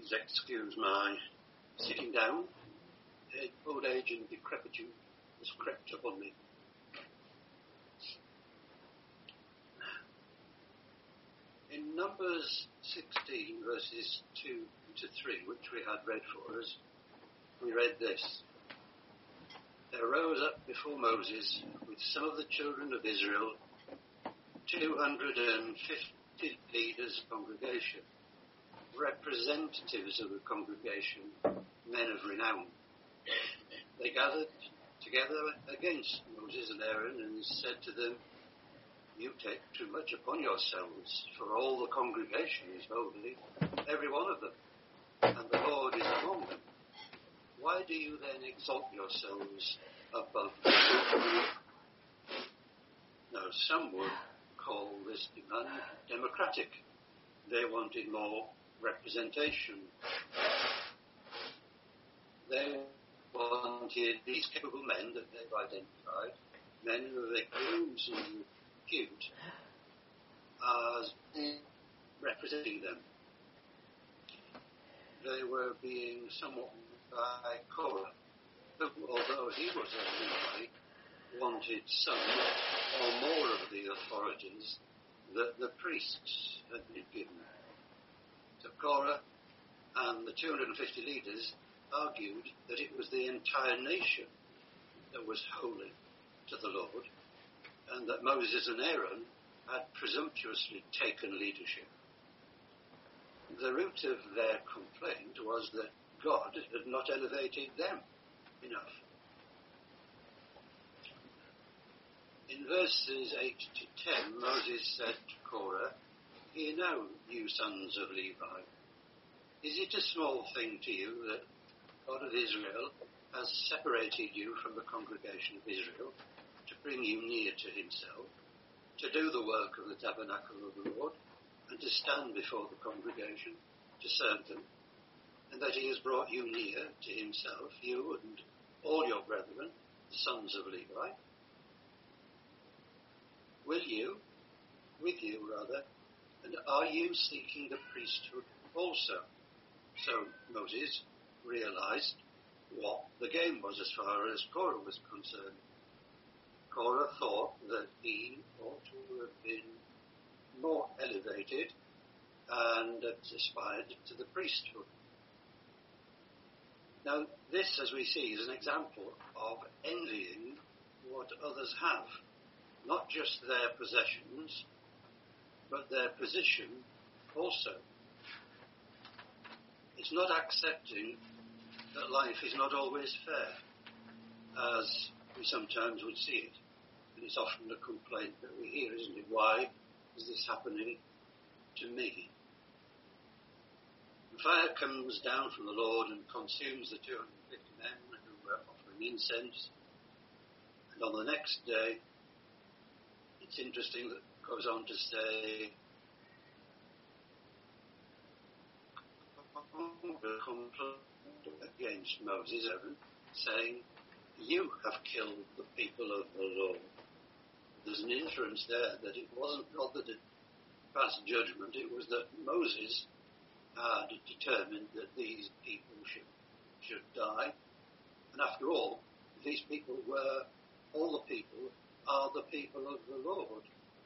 Please excuse my sitting down. Old age and decrepitude has crept upon me. In Numbers 16, verses 2 to 3, which we had read for us, we read this. There rose up before Moses with some of the children of Israel 250 leaders of congregation, representatives of the congregation, men of renown. They gathered together against Moses and Aaron and said to them, "You take too much upon yourselves, for all the congregation is holy, every one of them, and the Lord is among them. Why do you then exalt yourselves above them?" Now, some would call this demand democratic. They wanted more representation. They wanted these capable men that they've identified, men who they claims and repute, as representing them. They were being somewhat by Korah, who, although he was a Levite, wanted some or more of the authorities that the priests had been given. So Korah and the 250 leaders argued that it was the entire nation that was holy to the Lord, and that Moses and Aaron had presumptuously taken leadership. The root of their complaint was that God had not elevated them enough. In verses 8 to 10, Moses said to Korah, "Hear now, you sons of Levi, is it a small thing to you that God of Israel has separated you from the congregation of Israel to bring you near to himself, to do the work of the tabernacle of the Lord, and to stand before the congregation, to serve them, and that he has brought you near to himself, you and all your brethren, the sons of Levi? With you, and are you seeking the priesthood also?" So Moses realized what the game was as far as Korah was concerned. Korah thought that he ought to have been more elevated and aspired to the priesthood. Now, this, as we see, is an example of envying what others have. Not just their possessions, but their position also. It's not accepting that life is not always fair, as we sometimes would see it. And it's often a complaint that we hear, isn't it? Why is this happening to me? The fire comes down from the Lord and consumes the 250 men who were offering incense. And on the next day, it's interesting that it goes on to say, against Moses, Aaron, saying, "You have killed the people of the Lord." There's an inference there that it wasn't God that had passed judgment, it was that Moses had determined that these people should die. And after all, these people were, all the people are the people of the Lord.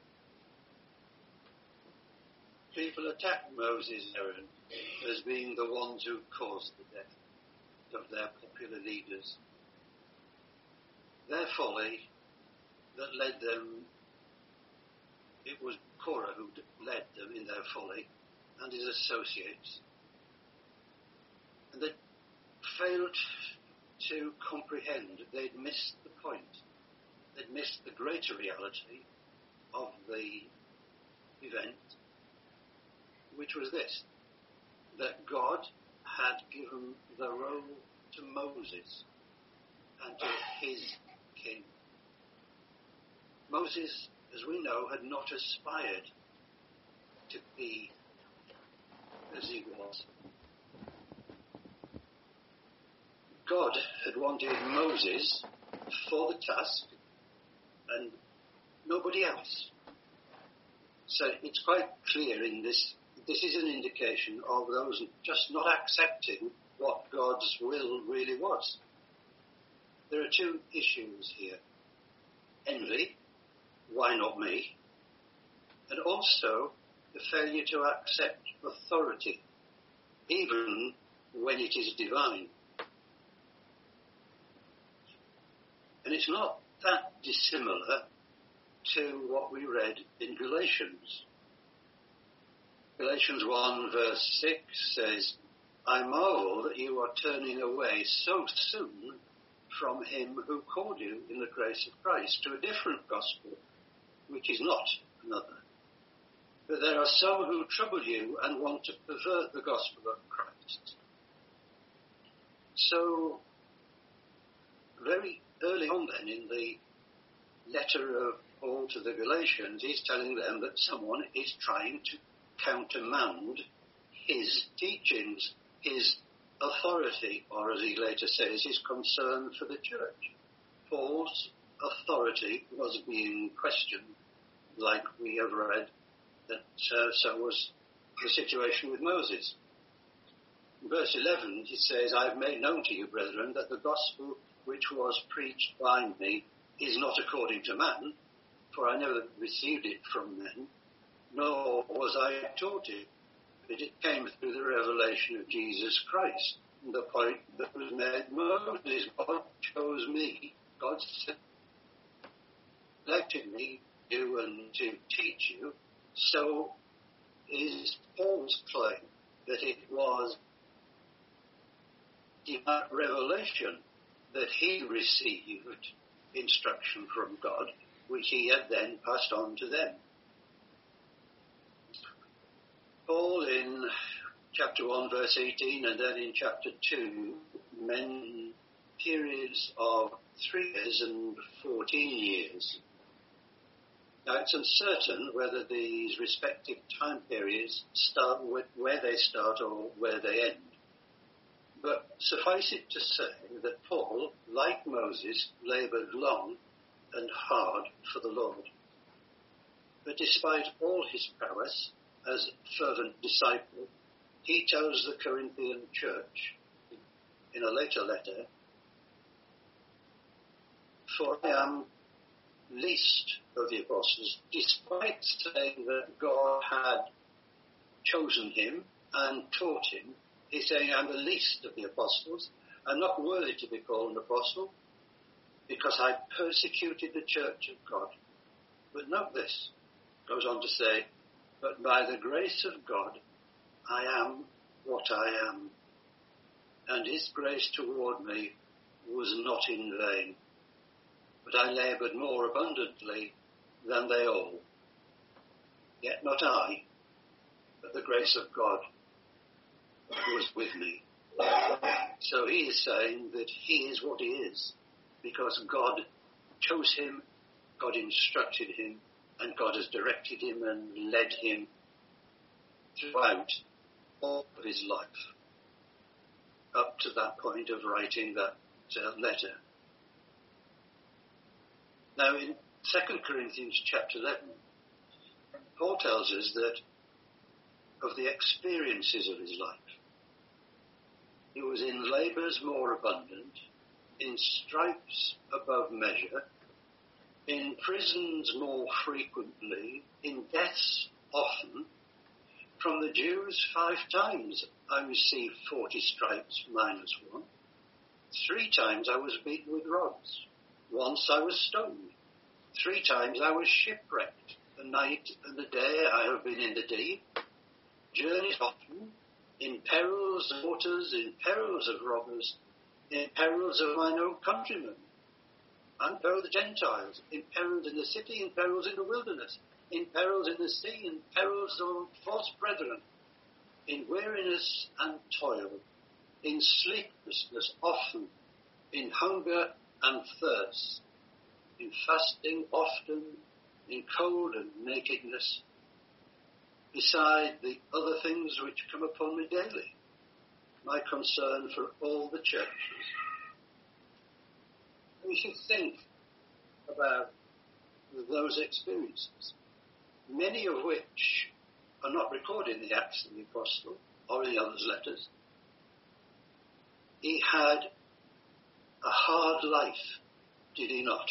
People attacked Moses and Aaron as being the ones who caused the death of their popular leaders. Their folly that led them, it was Korah who led them in their folly and his associates. And they failed to comprehend. They'd missed the point. They'd missed the greater reality of the event, which was this, that God had given the role to Moses and to his king. Moses, as we know, had not aspired to be as he was. God had wanted Moses for the task and nobody else. So it's quite clear in this this is an indication of those just not accepting what God's will really was. There are two issues here. Envy, why not me? And also the failure to accept authority, even when it is divine. And it's not that dissimilar to what we read in Galatians. Galatians 1 verse 6 says, I marvel that you are turning away so soon from him who called you in the grace of Christ to a different gospel, which is not another. But there are some who trouble you and want to pervert the gospel of Christ. So, very early on then in the letter of Paul to the Galatians, he's telling them that someone is trying to countermand his teachings, his authority, or as he later says, his concern for the church. Paul's authority was being questioned, like we have read that so was the situation with Moses. In verse 11, it says, I have made known to you, brethren, that the gospel which was preached by me is not according to man, for I never received it from men, nor was I taught it, but it came through the revelation of Jesus Christ. And the point that was made, Moses, God chose me, God selected me to you and to teach you. So is Paul's claim that it was divine revelation that he received instruction from God, which he had then passed on to them. Paul in chapter 1 verse 18 and then in chapter 2 mention periods of 3 years and 14 years. Now it's uncertain whether these respective time periods start with where they start or where they end. But suffice it to say that Paul, like Moses, laboured long and hard for the Lord. But despite all his prowess as fervent disciple, he tells the Corinthian church in a later letter, for I am least of the apostles, despite saying that God had chosen him and taught him. He's saying, I'm the least of the apostles. I'm not worthy to be called an apostle because I persecuted the church of God. But note this, goes on to say, but by the grace of God, I am what I am. And his grace toward me was not in vain. But I laboured more abundantly than they all. Yet not I, but the grace of God was with me. So he is saying that he is what he is because God chose him, God instructed him, and God has directed him and led him throughout all of his life up to that point of writing that letter. Now in 2 Corinthians chapter 11, Paul tells us that of the experiences of his life. He was in labours more abundant, in stripes above measure, in prisons more frequently, in deaths often. From the Jews 5 times I received 40 stripes minus 1. 3 times I was beaten with rods. Once I was stoned. 3 times I was shipwrecked. The night and the day I have been in the deep. Journeys often, in perils of waters, in perils of robbers, in perils of mine own countrymen, and perils of the Gentiles, in perils in the city, in perils in the wilderness, in perils in the sea, in perils of false brethren, in weariness and toil, in sleeplessness often, in hunger and thirst, in fasting often, in cold and nakedness, beside the other things which come upon me daily, my concern for all the churches. We should think about those experiences, many of which are not recorded in the Acts of the Apostle or in the others' letters. He had a hard life, did he not?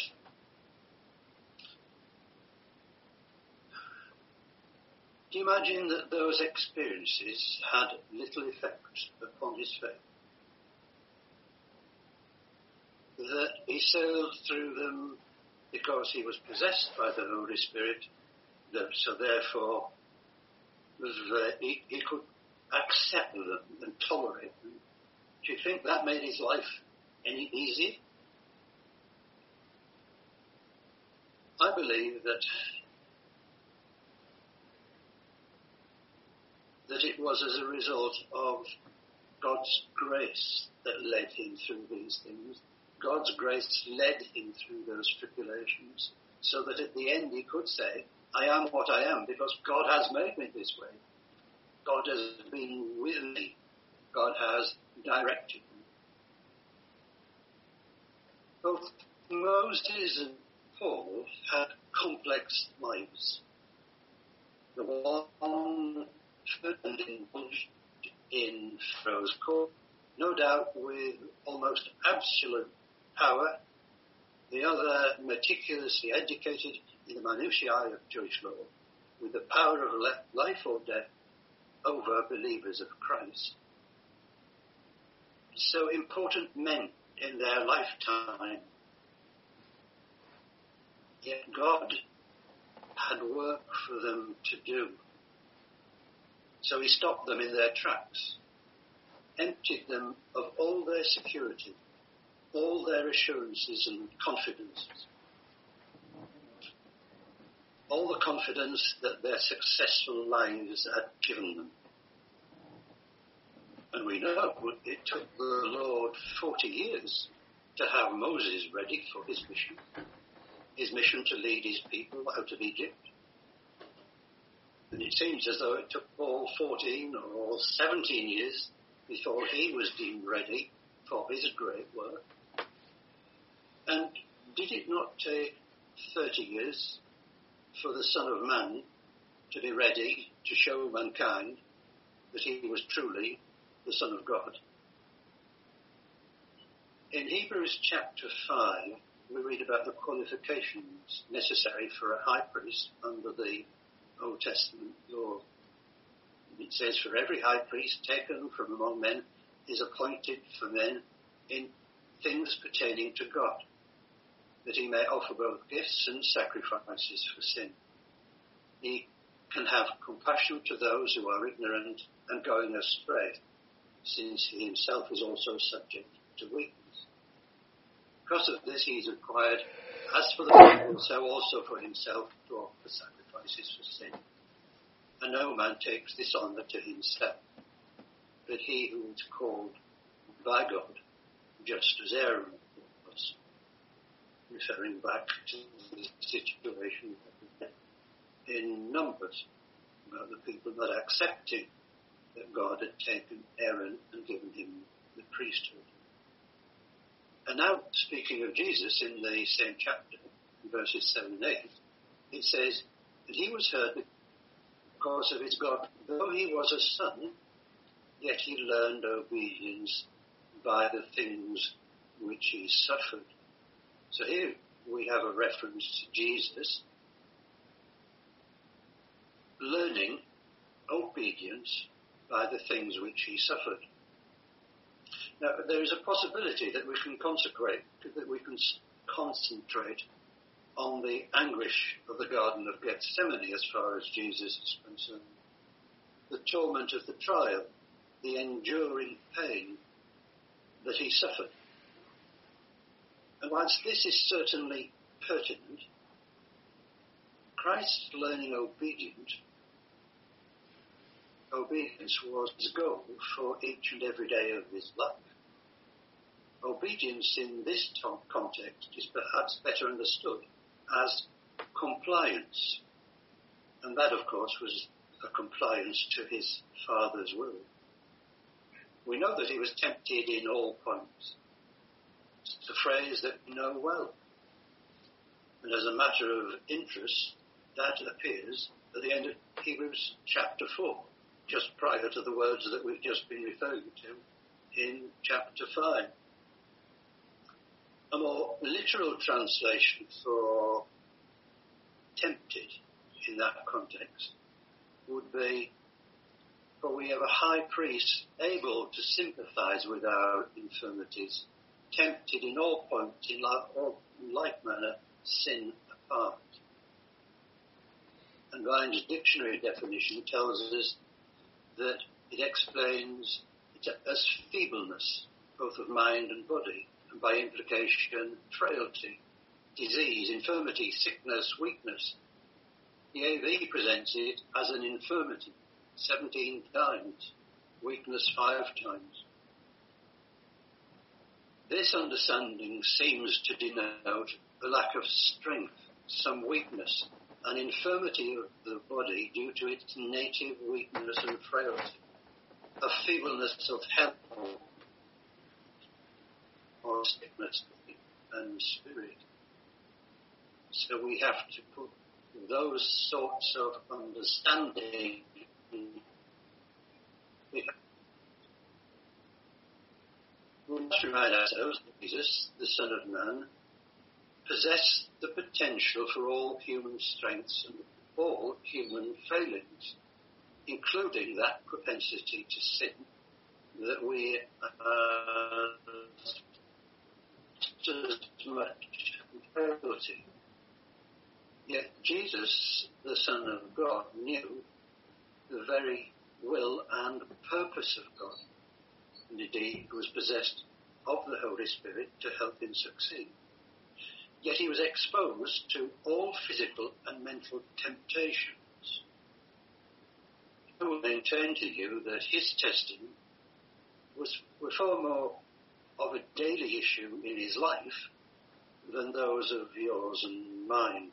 Do you imagine that those experiences had little effect upon his faith? That he sailed through them because he was possessed by the Holy Spirit, so therefore he could accept them and tolerate them. Do you think that made his life any easier? I believe that it was as a result of God's grace that led him through these things. God's grace led him through those tribulations, so that at the end he could say, I am what I am because God has made me this way. God has been with me. God has directed me. Both Moses and Paul had complex lives. The one indulged in Pharaoh's court, no doubt with almost absolute power. The other meticulously educated in the minutiae of Jewish law, with the power of life or death over believers of Christ. So important men in their lifetime. Yet God had work for them to do. So he stopped them in their tracks, emptied them of all their security, all their assurances and confidences, all the confidence that their successful lives had given them. And we know it took the Lord 40 years to have Moses ready for his mission to lead his people out of Egypt. And it seems as though it took Paul 14 or 17 years before he was deemed ready for his great work. And did it not take 30 years for the Son of Man to be ready to show mankind that he was truly the Son of God? In Hebrews chapter 5, we read about the qualifications necessary for a high priest under the Old Testament law. It says, for every high priest taken from among men is appointed for men in things pertaining to God, that he may offer both gifts and sacrifices for sin. He can have compassion to those who are ignorant and going astray, since he himself is also subject to weakness. Because of this he is required, as for the people, so also for himself, to offer sacrifices for sin. And no man takes this honour to himself, but he who is called by God, just as Aaron was, referring back to the situation in Numbers, about the people not accepting that God had taken Aaron and given him the priesthood. And now, speaking of Jesus in the same chapter, in verses 7 and 8, it says that he was heard because of his God. Though he was a son, yet he learned obedience by the things which he suffered. So here we have a reference to Jesus learning obedience by the things which he suffered. Now, there is a possibility that we can concentrate on the anguish of the Garden of Gethsemane as far as Jesus is concerned. The torment of the trial, the enduring pain that he suffered. And whilst this is certainly pertinent, Christ's learning obedience was his goal for each and every day of his life. Obedience in this context is perhaps better understood as compliance. And that, of course, was a compliance to his Father's will. We know that he was tempted in all points. It's a phrase that we know well. And as a matter of interest, that appears at the end of Hebrews chapter 4, just prior to the words that we've just been referring to in chapter 5. A more literal translation for tempted in that context would be, for we have a high priest able to sympathize with our infirmities, tempted in all points, in like manner, sin apart. And Vine's dictionary definition tells us that it explains it as feebleness, both of mind and body, and by implication, frailty, disease, infirmity, sickness, weakness. The AV presents it as an infirmity 17 times, weakness 5 times. This understanding seems to denote a lack of strength, some weakness, an infirmity of the body due to its native weakness and frailty, a feebleness of health or sickness and spirit. So we have to put those sorts of understanding. We must remind ourselves that Jesus, the Son of Man, possessed the potential for all human strengths and all human failings, including that propensity to sin that we as much frailty. Yet Jesus, the Son of God, knew the very will and purpose of God, and indeed was possessed of the Holy Spirit to help him succeed. Yet he was exposed to all physical and mental temptations. I will maintain to you that his testing were far more of a daily issue in his life than those of yours and mine.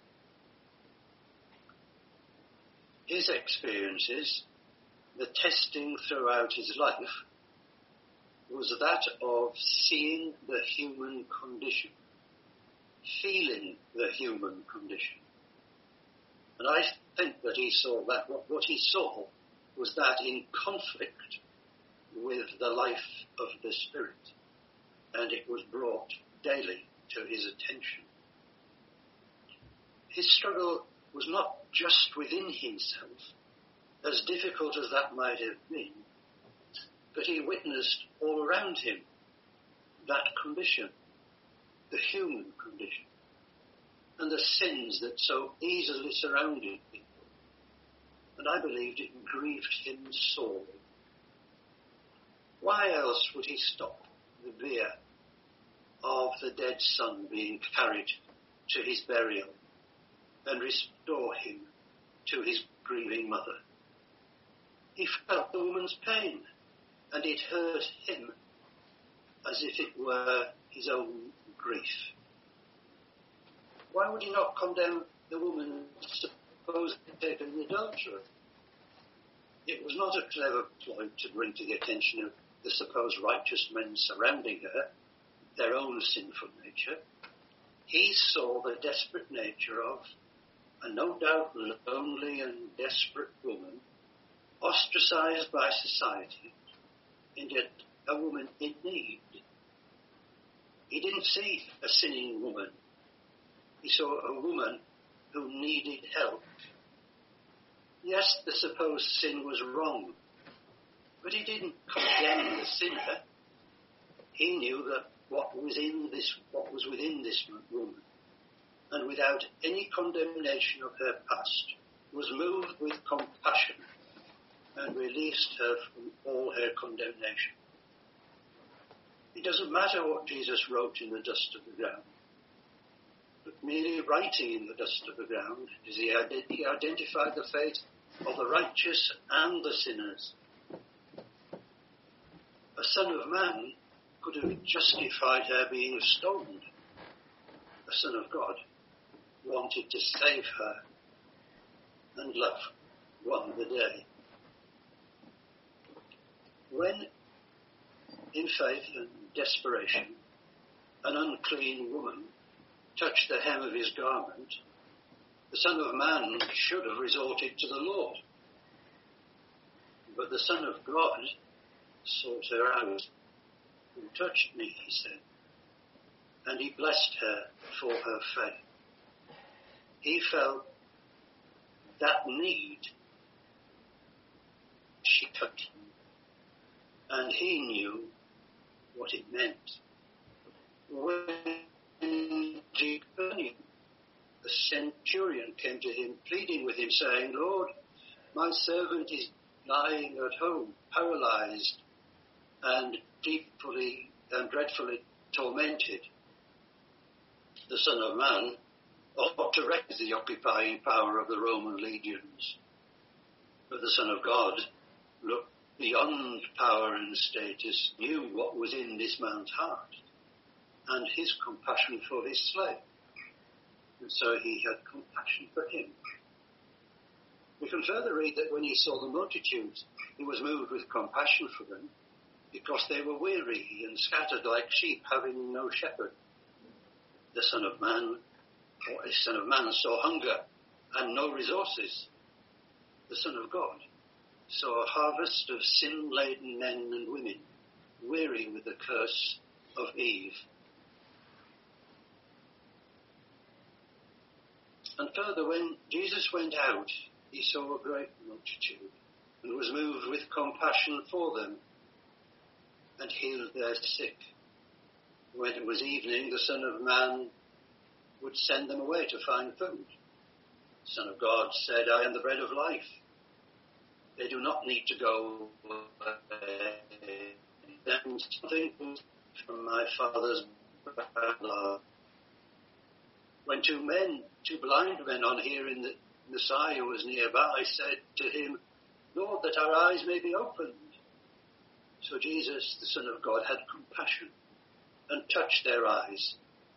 His experiences, the testing throughout his life, was that of seeing the human condition, feeling the human condition. And I think that he saw that, what he saw was that in conflict with the life of the Spirit, and it was brought daily to his attention. His struggle was not just within himself, as difficult as that might have been, but he witnessed all around him that condition, the human condition, and the sins that so easily surrounded people. And I believed it grieved him sorely. Why else would he stop the bier of the dead son being carried to his burial and restore him to his grieving mother? He felt the woman's pain, and it hurt him as if it were his own grief. Why would he not condemn the woman supposedly taken the adulterer? It was not a clever ploy to bring to the attention of the supposed righteous men surrounding her their own sinful nature. He saw the desperate nature of a no doubt lonely and desperate woman, ostracized by society, and yet a woman in need. He didn't see a sinning woman. He saw a woman who needed help. Yes, the supposed sin was wrong, but he didn't condemn the sinner. He knew that what was within this woman, and without any condemnation of her past, was moved with compassion and released her from all her condemnation. It doesn't matter what Jesus wrote in the dust of the ground, but merely writing in the dust of the ground is he identified the fate of the righteous and the sinners. A Son of Man could have justified her being stoned. The Son of God wanted to save her, and love won the day. When, in faith and desperation, an unclean woman touched the hem of his garment, The Son of Man should have resorted to the Lord. But the Son of God sought her out. "Who touched me?" he said. And he blessed her for her faith. He felt that need. She touched him. And he knew what it meant. When the centurion came to him, pleading with him, saying, "Lord, my servant is lying at home, paralyzed and deeply and dreadfully tormented." The Son of Man ought to recognize the occupying power of the Roman legions. But the Son of God looked beyond power and status, knew what was in this man's heart, and his compassion for his slave. And so he had compassion for him. We can further read that when he saw the multitudes, he was moved with compassion for them, because they were weary and scattered like sheep, having no shepherd. The Son of Man saw hunger and no resources. The Son of God saw a harvest of sin-laden men and women, weary with the curse of Eve. And further, when Jesus went out, he saw a great multitude and was moved with compassion for them and healed their sick. When it was evening, the Son of Man would send them away to find food. The Son of God said, "I am the bread of life. They do not need to go away. Then something from my Father's blood." When two blind men, on hearing that Messiah was nearby, said to him, "Lord, that our eyes may be opened." So Jesus, the Son of God, had compassion and touched their eyes.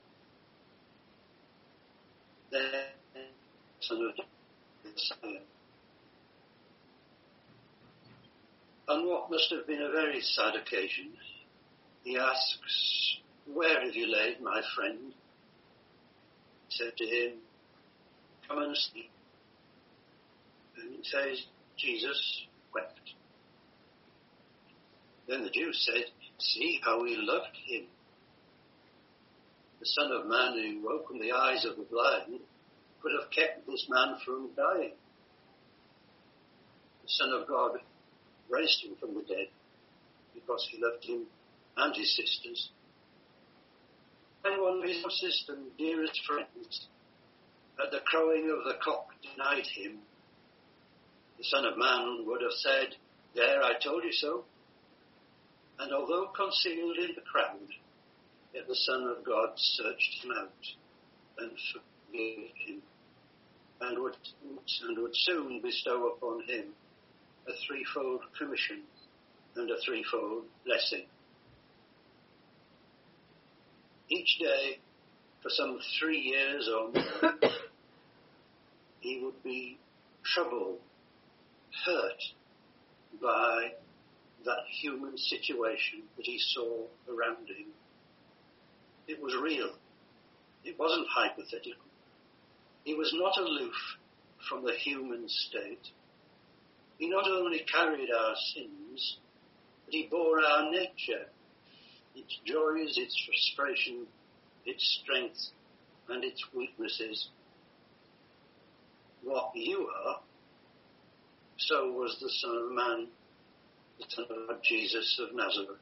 Then the Son of Messiah. On what must have been a very sad occasion, he asks, "Where have you laid my friend?" He said to him, "Come and see." And it says, Jesus wept. Then the Jews said, "See how we loved him." The Son of Man, who opened the eyes of the blind, could have kept this man from dying. The Son of God raised him from the dead because he loved him and his sisters. And one of his closest and dearest friends, at the crowing of the cock, denied him, the Son of Man would have said, "There, I told you so." And although concealed in the crowd, yet the Son of God searched him out and forgave him, and would soon bestow upon him a threefold commission and a threefold blessing. Each day, for some 3 years or more, he would be troubled, hurt by that human situation that he saw around him. It was real. It wasn't hypothetical. He was not aloof from the human state. He not only carried our sins, but he bore our nature, its joys, its frustration, its strength, and its weaknesses. What you are, so was the Son of Man, the Son of Jesus of Nazareth.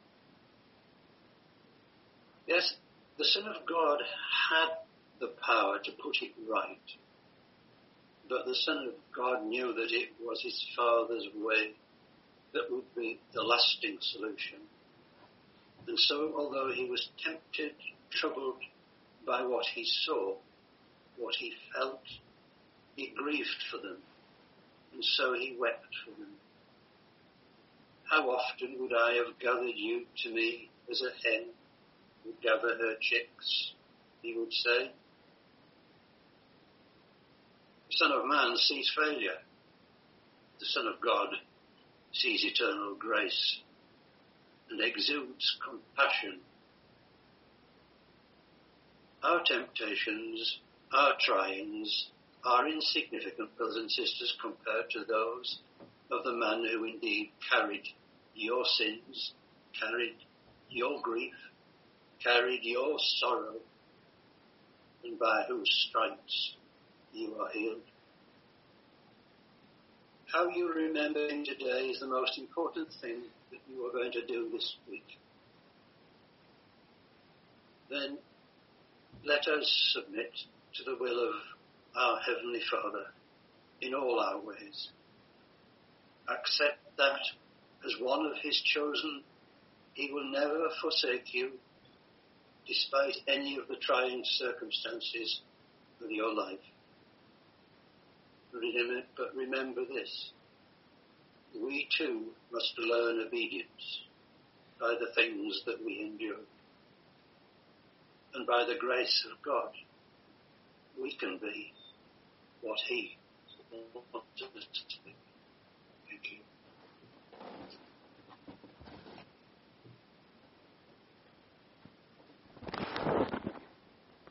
Yes, the Son of God had the power to put it right, but the Son of God knew that it was his Father's way that would be the lasting solution. And so, although he was tempted, troubled by what he saw, what he felt, he grieved for them, and so he wept for them. "How often would I have gathered you to me as a hen would gather her chicks," he would say. The Son of Man sees failure. The Son of God sees eternal grace and exudes compassion. Our temptations, our tryings, are insignificant, brothers and sisters, compared to those of the man who indeed carried your sins, carried your grief, carried your sorrow, and by whose stripes you are healed. How you remember him today is the most important thing that you are going to do this week. Then let us submit to the will of our Heavenly Father in all our ways. Accept that as one of his chosen, he will never forsake you, despite any of the trying circumstances of your life. But remember this: we too must learn obedience by the things that we endure. And by the grace of God, we can be what he wants us